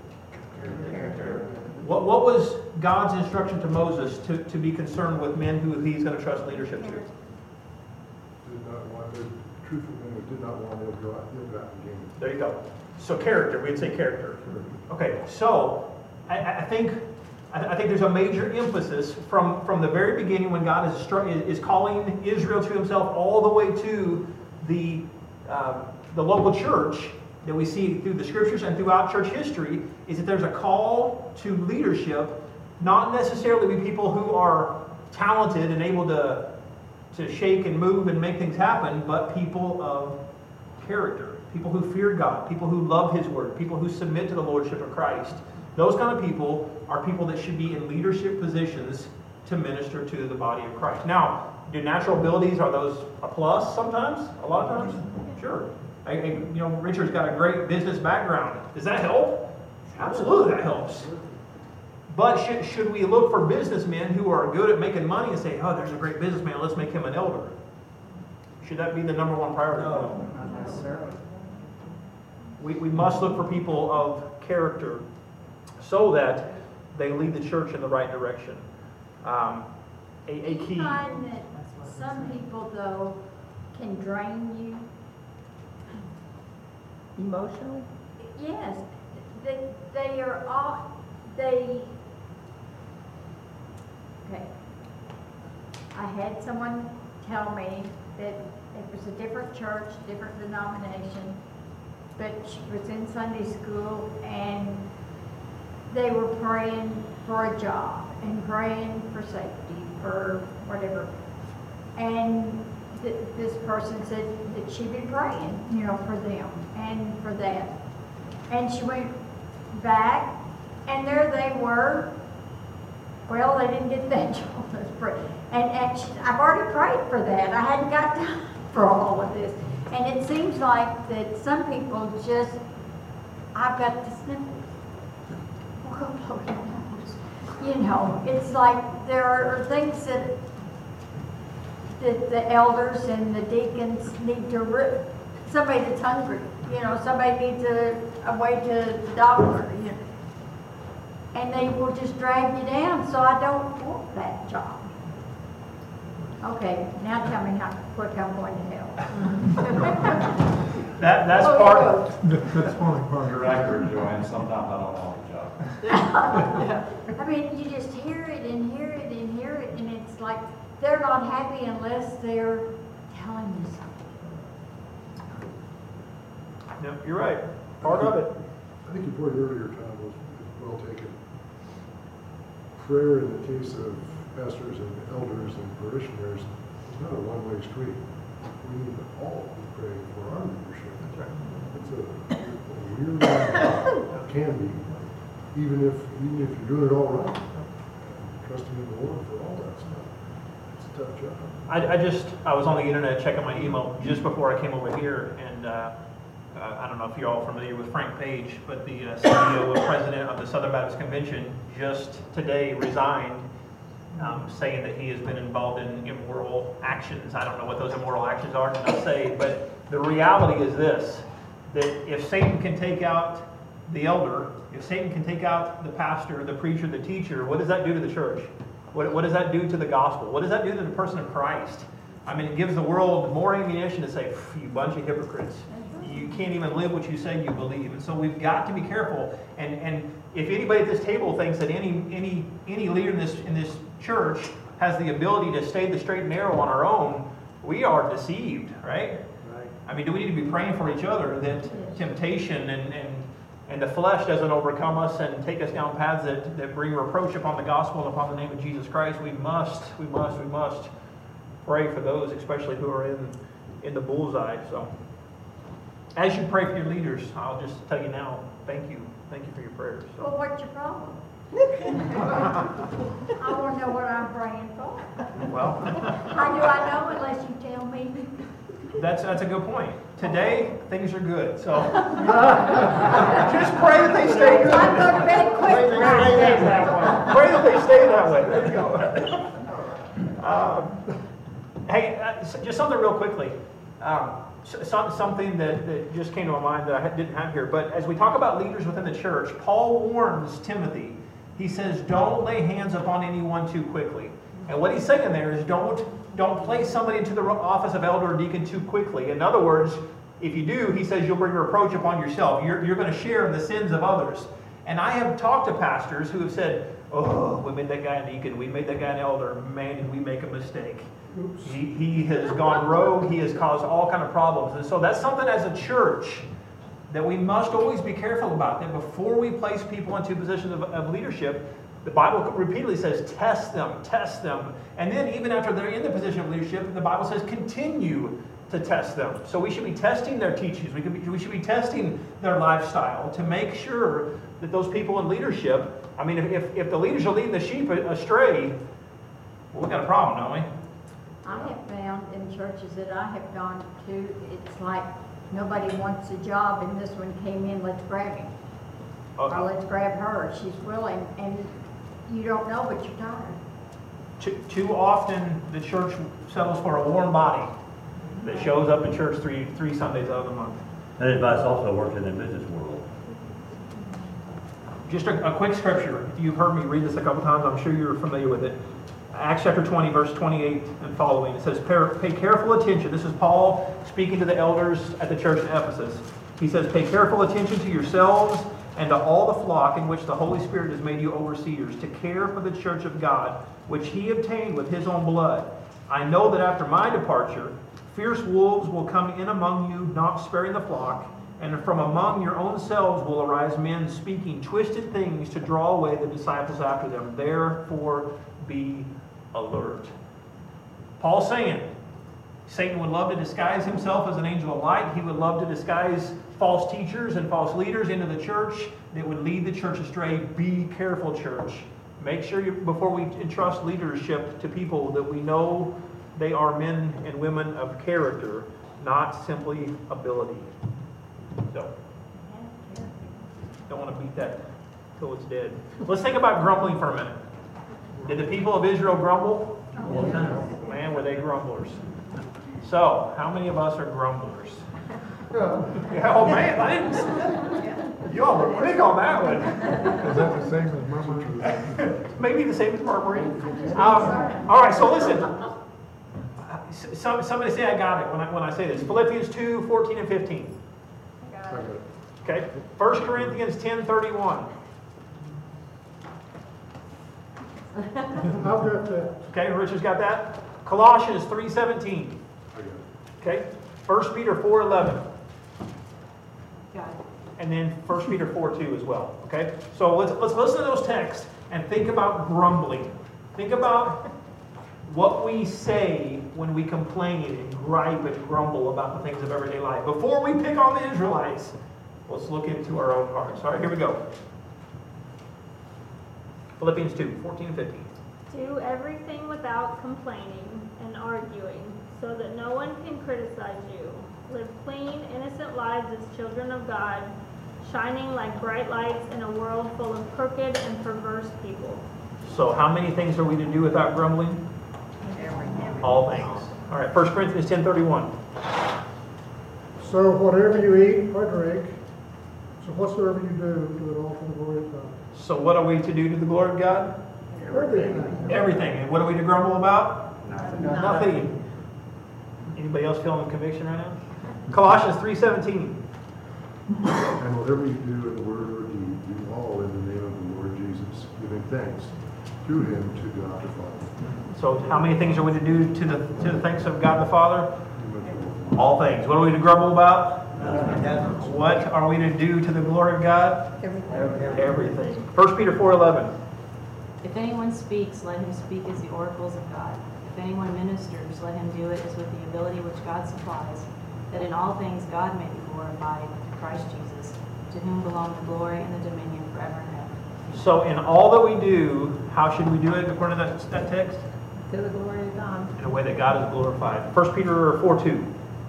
What was God's instruction to Moses to be concerned with men who he's going to trust leadership to? Did not want the truth of men who did not want ill-gotten gain. There you go. So character, we'd say character. Okay, so I think there's a major emphasis from the very beginning when God is calling Israel to himself all the way to the local church that we see through the scriptures and throughout church history, is that there's a call to leadership, not necessarily be people who are talented and able to shake and move and make things happen, but people of character, people who fear God, people who love his word, people who submit to the lordship of Christ. Those kind of people are people that should be in leadership positions to minister to the body of Christ. Now, do natural abilities, are those a plus sometimes? A lot of times? Sure. Richard's got a great business background. Does that help? Absolutely, that helps. But should we look for businessmen who are good at making money and say, oh, there's a great businessman, let's make him an elder? Should that be the number one priority? No, not necessarily. We must look for people of character so that they lead the church in the right direction. A key. I find that some people, though, can drain you. Emotionally? Yes, they are all, okay. I had someone tell me that it was a different church, different denomination, but she was in Sunday school and they were praying for a job and praying for safety, for whatever. And this person said that she'd been praying, for them and for that. And she went back, and there they were. Well, they didn't get that job. And I've already prayed for that. I hadn't got time for all of this. And it seems like that some people just, I've got the sniffles. It's like there are things that the elders and the deacons need to, somebody that's hungry, somebody needs a way to the doctor, and they will just drag you down, so I don't want that job. Okay, now tell me how quick I'm going to hell. That's part. That's funny part. You're accurate, Joanne. Sometimes I don't want the job. I mean, you just hear it and hear it and hear it, and it's like they're not happy unless they're telling you something. No, you're right. Part of it. I think your point earlier, Tom, was well taken. Prayer in the case of pastors and elders and parishioners is not a one-way street. We need to all be praying for our leadership. That's right. It's a year-round can be, even if you're doing it all right. Trusting in the Lord for all that stuff. It's a tough job. I was on the internet checking my email just before I came over here, and I don't know if you're all familiar with Frank Page, but the CEO and president of the Southern Baptist Convention just today resigned, saying that he has been involved in immoral actions. I don't know what those immoral actions are, to not say, but the reality is this, that if Satan can take out the elder, if Satan can take out the pastor, the preacher, the teacher, what does that do to the church? What does that do to the gospel? What does that do to the person of Christ? I mean, it gives the world more ammunition to say, you bunch of hypocrites. You can't even live what you say you believe. And so we've got to be careful. And if anybody at this table thinks that any leader in this church has the ability to stay the straight and narrow on our own, we are deceived, right? I mean, do we need to be praying for each other that temptation and the flesh doesn't overcome us and take us down paths that bring reproach upon the gospel and upon the name of Jesus Christ? We must pray for those, especially who are in the bullseye. So, as you pray for your leaders, I'll just tell you now, thank you for your prayers. So. Well, what's your problem? I want to know what I'm praying for. Well, How do I know unless you tell me? that's a good point. Today, things are good, so just pray that they stay good. I'm going to bed quick tonight. Pray that they stay that way. There you go. Hey, just something real quickly. Something that just came to my mind that I didn't have here. But as we talk about leaders within the church, Paul warns Timothy. He says, don't lay hands upon anyone too quickly. And what he's saying there is don't place somebody into the office of elder or deacon too quickly. In other words, if you do, he says you'll bring reproach upon yourself. You're going to share in the sins of others. And I have talked to pastors who have said, oh, we made that guy a deacon, we made that guy an elder. Man, did we make a mistake. He has gone rogue. He has caused all kind of problems. And so that's something as a church that we must always be careful about. That before we place people into positions of leadership, the Bible repeatedly says, test them. And then even after they're in the position of leadership, the Bible says, continue to test them. So we should be testing their teachings. We should be testing their lifestyle to make sure that those people in leadership, I mean, if the leaders are leading the sheep astray, well, we've got a problem, don't we? I have found in churches that I have gone to, it's like nobody wants a job and this one came in, let's grab him. Okay. Or let's grab her, she's willing, and you don't know, but you're tired. Too often the church settles for a warm body that shows up in church three Sundays out of the month. That advice also works in the business world. Just a quick scripture. You've heard me read this a couple times. I'm sure you're familiar with it. Acts chapter 20, verse 28 and following. It says, pay careful attention. This is Paul speaking to the elders at the church in Ephesus. He says, pay careful attention to yourselves and to all the flock in which the Holy Spirit has made you overseers, to care for the church of God, which he obtained with his own blood. I know that after my departure, fierce wolves will come in among you, not sparing the flock, and from among your own selves will arise men speaking twisted things to draw away the disciples after them. Therefore, be alert. Paul's saying Satan would love to disguise himself as an angel of light. He would love to disguise false teachers and false leaders into the church that would lead the church astray. Be careful, church. Make sure before we entrust leadership to people that we know they are men and women of character, not simply ability. So, don't want to beat that till it's dead. Let's think about grumbling for a minute. Did the people of Israel grumble? Man, were they grumblers. So, how many of us are grumblers? Yeah, oh man, I didn't. You all were quick on that one. Is that the same as murmuring? Maybe the same as murmuring. All right, so listen. Somebody say I got it when I say this. Philippians 2, 14 and 15. Okay. 1 Corinthians 10:31. I've got that. Okay, Richard's got that. Colossians 3:17. Okay. 1 Peter 4:11. And then 1 Peter 4:2 as well. Okay. So let's listen to those texts and think about grumbling. Think about what we say when we complain and gripe and grumble about the things of everyday life. Before we pick on the Israelites, let's look into our own hearts. All right, here we go. Philippians 2, 14 and 15. Do everything without complaining and arguing, so that no one can criticize you. Live clean, innocent lives as children of God, shining like bright lights in a world full of crooked and perverse people. So how many things are we to do without grumbling? All things. All right, 1 Corinthians 10:31. So whatever you eat or drink, so whatsoever you do, do it all for the glory of God. So what are we to do to the glory of God? Everything. Everything. And what are we to grumble about? Nothing. Nothing. Anybody else feeling the conviction right now? Colossians 3:17. And whatever you do in word or deed, do all in the name of the Lord Jesus, giving thanks through him to God the Father. So how many things are we to do to the thanks of God the Father? All things. What are we to grumble about? What are we to do to the glory of God? Everything. 1 Peter 4:11. If anyone speaks, let him speak as the oracles of God. If anyone ministers, let him do it as with the ability which God supplies, that in all things God may be glorified through Christ Jesus, to whom belong the glory and the dominion forever and ever. So in all that we do, how should we do it according to that text? To the glory of God. In a way that God is glorified. 1 Peter 4:2.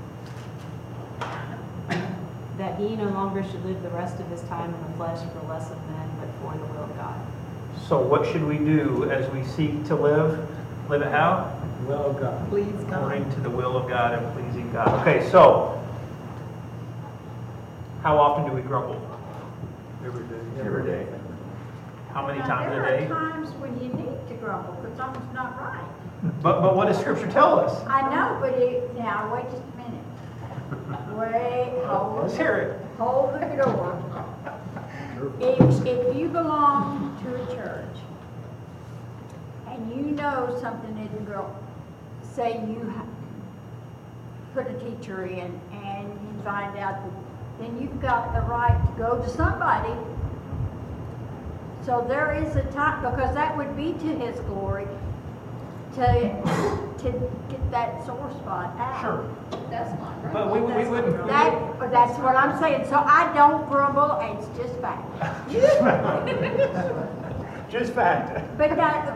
That he no longer should live the rest of his time in the flesh for less of men, but for the will of God. So what should we do as we seek to live? Live it how? Will of God. Please God. According to the will of God and pleasing God. Okay, so how often do we grumble? Every day. Every day. How many Now, times a There day? are times when you need to grumble, because something's not right. But what does Scripture tell us? I know, but now, wait just a minute. Let's hear it. Hold the door. If you belong to a church and you know something isn't going, say you put a teacher in and you find out that, then you've got the right to go to somebody. So there is a time, because that would be to his glory, to get that sore spot out. Sure. That's not But we wouldn't. That's what I'm saying. So I don't grumble, it's just fact. Just fact. But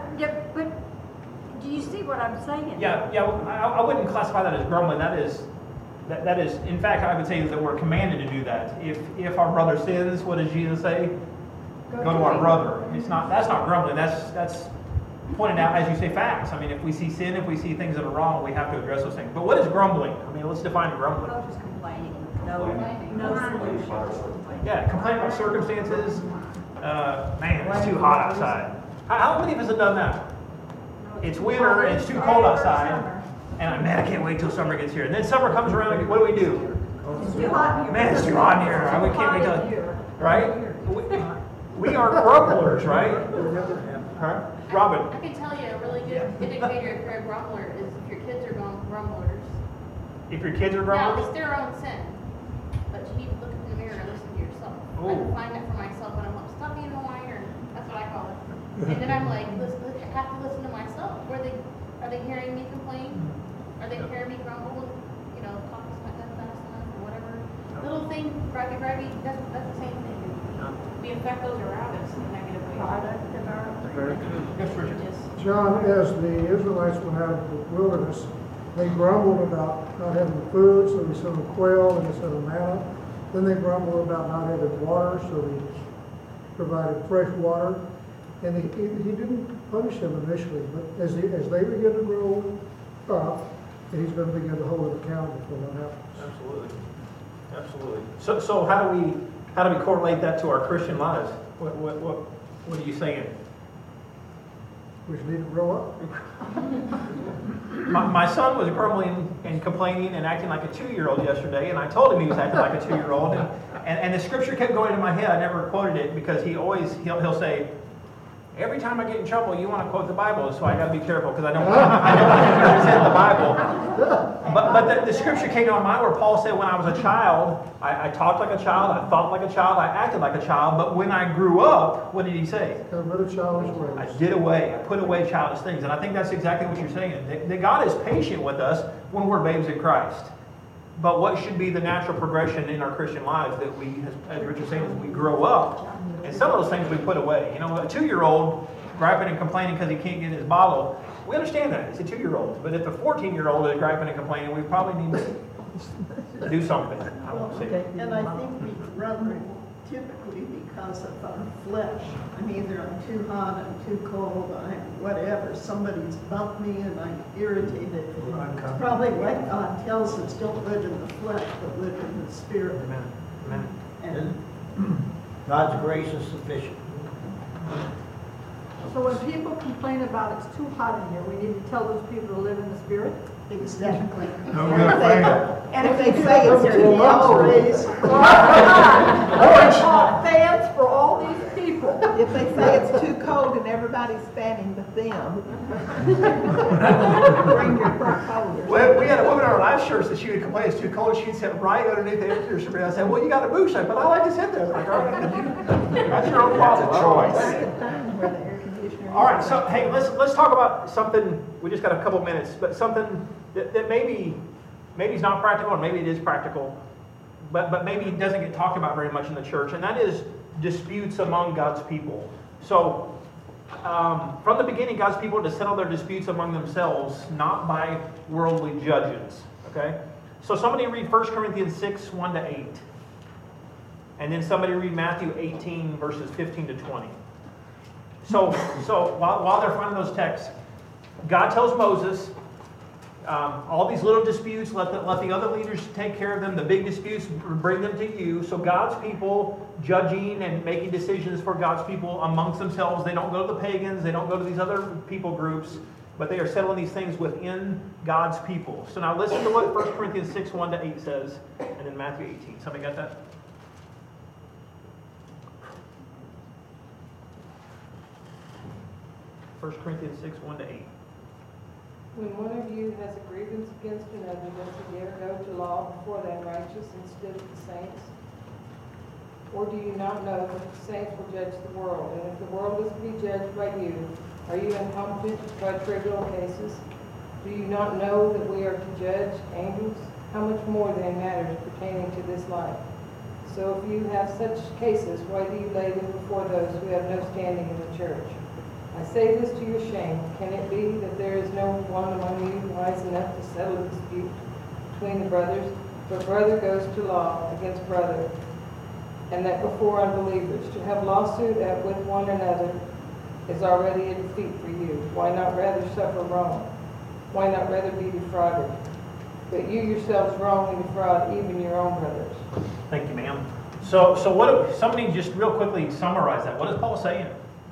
do you see what I'm saying? Yeah. I wouldn't classify that as grumbling. That is. In fact, I would say that we're commanded to do that. If our brother sins, what does Jesus say? Go to our brother. That's not grumbling. That's pointing out, as you say, facts. I mean, if we see sin, if we see things that are wrong, we have to address those things. But what is grumbling? I mean, let's define grumbling. No, just complaining. No solution. Yeah, complain about circumstances. Man, it's too hot outside. How many of us have done that? It's winter and it's too cold outside, and man, I can't wait till summer gets here. And then summer comes around, and what do? It's too hot in here. Man, it's too hot in here. We can't wait till, right? We are grumblers, right? Huh? Robin. I can tell you a really good indicator if you're a grumbler is if your kids are grumblers. If your kids are Now, grumblers? it's their own sin, but you need to look in the mirror and listen to yourself. I Ooh. can find that for myself when I'm like, stop being a whiner. That's what I call it. And then I'm like, I have to listen to myself. Are they hearing me complain? Are they hearing me grumble? You know, talk not that fast enough or whatever. Little thing, grabby, that's the same thing. We affect those around us in a negative way. Yes, Richard. John, as the Israelites went out of the wilderness, they grumbled about not having food, so we sent them quail and they sent them manna. Then they grumbled about not having water, so he provided fresh water. And he didn't punish them initially, but as they begin to grow up, he's going to begin to hold them accountable for what happens. Absolutely. So how do we correlate that to our Christian lives? What are you saying? We should need to grow up. My son was grumbling and complaining and acting like a 2-year-old yesterday, and I told him he was acting like a 2-year-old, and the scripture kept going in my head. I never quoted it because he'll say, every time I get in trouble, you want to quote the Bible, so I got to be careful because I don't want to represent the Bible. But the scripture came to my mind where Paul said, when I was a child, I talked like a child, I thought like a child, I acted like a child, but when I grew up, what did he say? Got rid of childish ways. I put away childish things. And I think that's exactly what you're saying. That God is patient with us when we're babes in Christ. But what should be the natural progression in our Christian lives that we, as Richard's saying, as we grow up, and some of those things we put away. You know, a 2-year-old, griping and complaining because he can't get his bottle, we understand that. It's a 2-year-old. But if the 14-year-old is griping and complaining, we probably need to do something. I won't say it. And I think we grumble typically because of our flesh. I'm either I'm too hot, I'm too cold, I'm whatever. Somebody's bumped me and I'm irritated. It's probably like God tells us, don't live in the flesh, but live in the spirit. Amen. Amen. And God's grace is sufficient. So when people complain about it's too hot in here, we need to tell those people to live in the spirit? exactly. No good fan. And if they say it's too cold, Fans for all these people. if they say it's too cold and everybody's fanning with them, bring your fur coat. Well, we had a woman in our last church that she would complain it's too cold. She'd sit right underneath the air conditioner. I said, well, you got a booth. But I like to sit there. Like, all right, that's your own problem. All right, so hey, let's talk about something. We just got a couple minutes, but something that maybe is not practical, and maybe it is practical, but maybe it doesn't get talked about very much in the church, and that is disputes among God's people. So from the beginning, God's people are to settle their disputes among themselves, not by worldly judges. Okay, so somebody read 1 Corinthians 6, 1-8, and then somebody read Matthew 18, verses 15 to 20. So while they're finding those texts, God tells Moses, all these little disputes, let the other leaders take care of them. The big disputes, bring them to you. So God's people judging and making decisions for God's people amongst themselves. They don't go to the pagans. They don't go to these other people groups. But they are settling these things within God's people. So now listen to what 1 Corinthians 6, 1-8 says, and then Matthew 18. Somebody got that? 1 Corinthians 6, 1-8. When one of you has a grievance against another, does he dare go to law before the unrighteous instead of the saints? Or do you not know that the saints will judge the world? And if the world is to be judged by you, are you incompetent by trivial cases? Do you not know that we are to judge angels? How much more then matters pertaining to this life? So if you have such cases, why do you lay them before those who have no standing in the church? I say this to your shame. Can it be that there is no one among you wise enough to settle a dispute between the brothers? For brother goes to law against brother, and that before unbelievers. To have lawsuit with one another is already a defeat for you. Why not rather suffer wrong? Why not rather be defrauded? But you yourselves wrongly defraud even your own brothers. Thank you, ma'am. So what? Somebody just real quickly summarize that. What is Paul saying?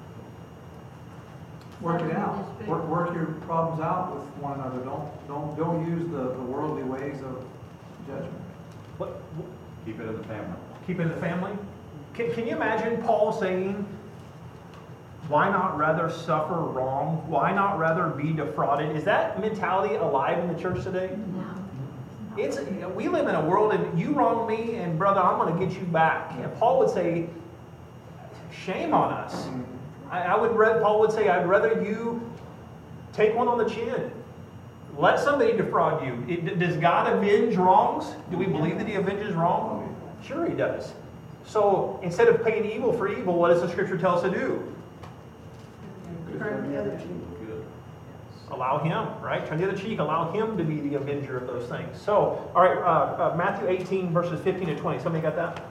Work it out. Work your problems out with one another. Don't use the worldly ways of judgment. What? Keep it in the family. Keep it in the family? Can you imagine Paul saying, why not rather suffer wrong? Why not rather be defrauded? Is that mentality alive in the church today? No. We live in a world and you wrong me and brother, I'm going to get you back. And Paul would say, shame on us. Paul would say, I'd rather you take one on the chin. Let somebody defraud you. Does God avenge wrongs? Do we believe that he avenges wrong? Sure he does. So instead of paying evil for evil, what does the scripture tell us to do? Turn the other cheek. Allow him, right? Turn the other cheek. Allow him to be the avenger of those things. So, all right, Matthew 18, verses 15 to 20. Somebody got that?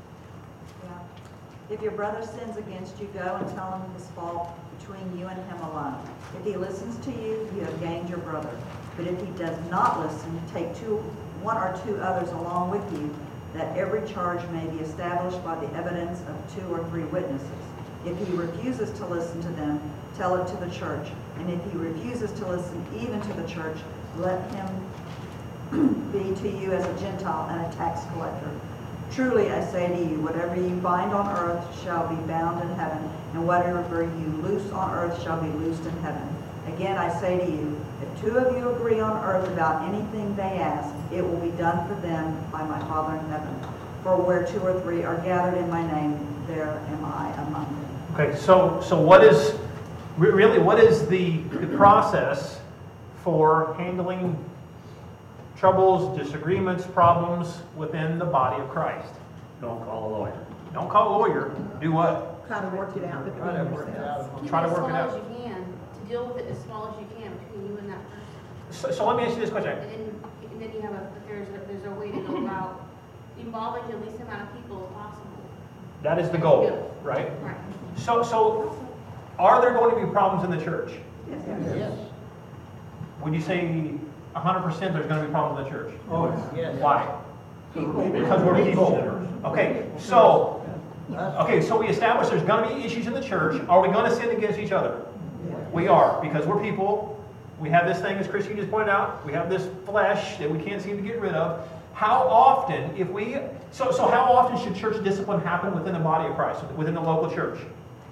If your brother sins against you, go and tell him his fault between you and him alone. If he listens to you, you have gained your brother. But if he does not listen, take one or two others along with you, that every charge may be established by the evidence of 2 or 3 witnesses. If he refuses to listen to them, tell it to the church. And if he refuses to listen even to the church, let him be to you as a Gentile and a tax collector. Truly I say to you, whatever you bind on earth shall be bound in heaven, and whatever you loose on earth shall be loosed in heaven. Again I say to you, if 2 of you agree on earth about anything they ask, it will be done for them by my Father in heaven. For where 2 or 3 are gathered in my name, there am I among them. Okay, so what is the process for handling troubles, disagreements, problems within the body of Christ? Don't call a lawyer. Don't call a lawyer. Do what? Try to work it out between yourselves. Keep Try to it as work it small out. as you can, to deal with it as small as you can between you and that person. So let me ask you this question. And then you have there's a way to go about involving the least amount of people as possible. That is the goal, right? Right. So are there going to be problems in the church? Yes. Would you say 100% there's going to be problems in the church? Oh, yes. Why? Because we're people. Okay, so we established there's going to be issues in the church. Are we going to sin against each other? We are, because we're people. We have this thing, as Christine just pointed out, we have this flesh that we can't seem to get rid of. How often, so how often should church discipline happen within the body of Christ, within the local church?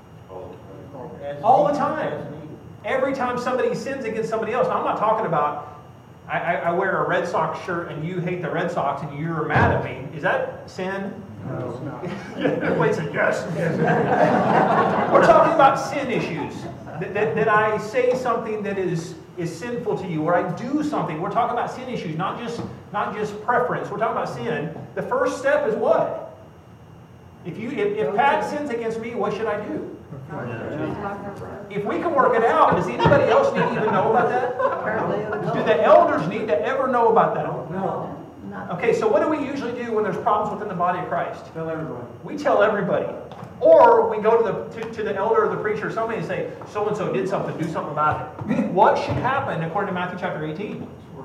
All the time. Every time somebody sins against somebody else. Now, I'm not talking about, I wear a Red Sox shirt and you hate the Red Sox and you're mad at me. Is that sin? No, it's not. Everybody said yes. We're talking about sin issues. That I say something that is sinful to you, or I do something. We're talking about sin issues, not just preference. We're talking about sin. The first step is what? If Pat sins against me, what should I do? If we can work it out, does anybody else need to even know about that? Do the elders need to ever know about that? No. Okay, so what do we usually do when there's problems within the body of Christ? Tell everybody. We tell everybody. Or we go to the elder or the preacher or somebody and say, so-and-so did something, do something about it. What should happen according to Matthew chapter 18?